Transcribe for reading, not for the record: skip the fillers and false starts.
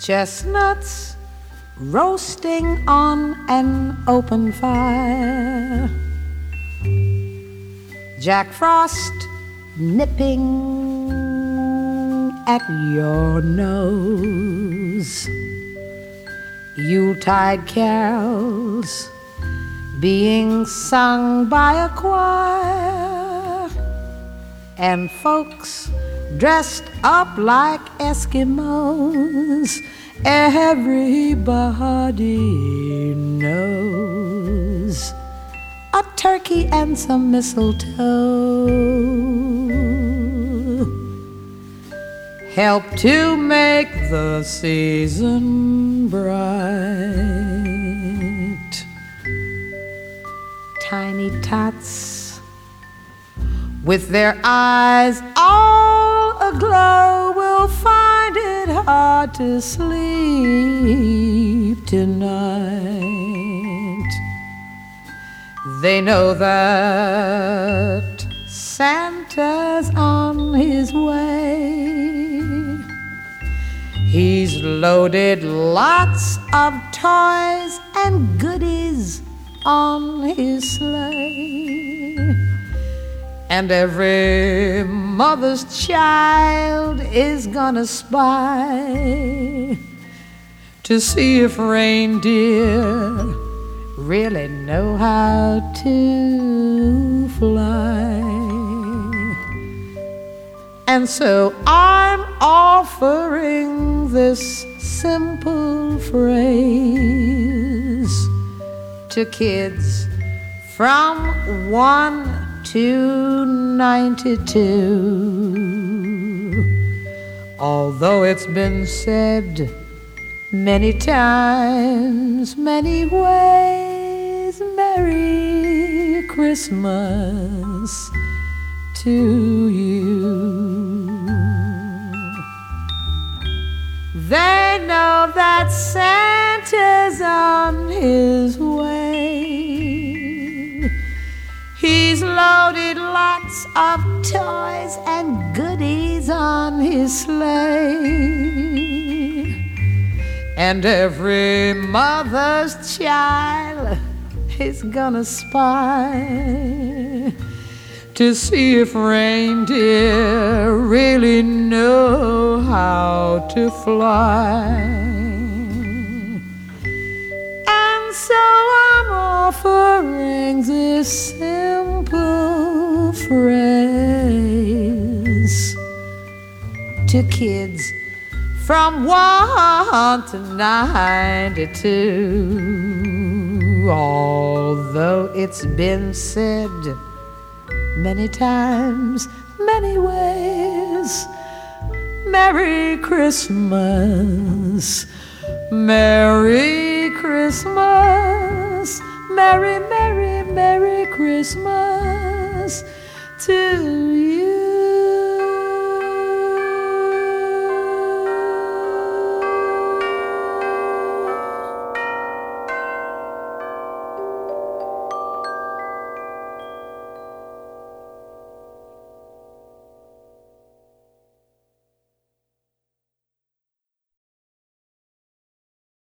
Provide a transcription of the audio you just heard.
Chestnuts roasting on an open fire, Jack Frost nipping at your nose, Yuletide carols being sung by a choir, and folks dressed up like Eskimos. Everybody knows a turkey and some mistletoe help to make the season bright. Tiny tots with their eyes all aglow will find it hard to sleep tonight. They know that Santa's on his way. He's loaded lots of toys and goodies on his sleigh, and every mother's child is gonna spy to see if reindeer really know how to fly. And so I'm offering this simple phrase to kids from 1 to 92. Although it's been said many times, many ways, Merry Christmas to you. They know that Santa's on his way. He's loaded lots of toys and goodies on his sleigh, and every mother's child is gonna spy to see if reindeer really know how to fly. And so I'm offering this simple phrase to kids from 1 to 92. Although it's been said many times, many ways, Merry Christmas, Merry Christmas, Merry, Merry, Merry Christmas to you.